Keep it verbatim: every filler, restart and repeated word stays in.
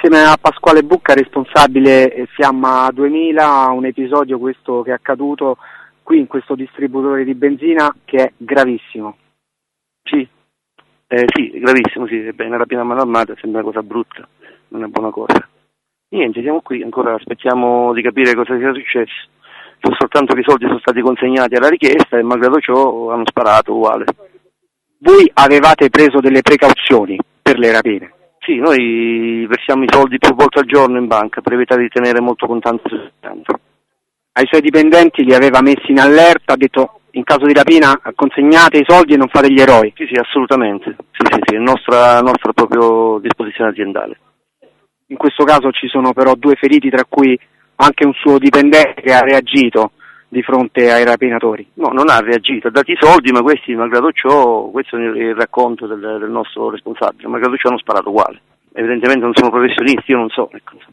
insieme a Pasquale Bucca, responsabile Fiamma duemila, un episodio questo che è accaduto qui in questo distributore di benzina che è gravissimo. Sì, eh, sì, gravissimo, sì, è una rapina a mano armata, sembra una cosa brutta, non è buona cosa. Niente, siamo qui, ancora aspettiamo di capire cosa sia successo. So soltanto che i soldi sono stati consegnati alla richiesta e malgrado ciò hanno sparato uguale. Voi avevate preso delle precauzioni per le rapine? Sì, noi versiamo i soldi più volte al giorno in banca per evitare di tenere molto contante sul conto. Ai suoi dipendenti li aveva messi in allerta, ha detto in caso di rapina consegnate i soldi e non fate gli eroi? Sì, sì, assolutamente, sì, sì, sì, è nostra, nostra proprio disposizione aziendale. In questo caso ci sono però due feriti, tra cui anche un suo dipendente che ha reagito di fronte ai rapinatori. No, non ha reagito, ha dato i soldi, ma questi, malgrado ciò, questo è il racconto del, del nostro responsabile, malgrado ciò hanno sparato uguale. Evidentemente non sono professionisti, io non so, ecco.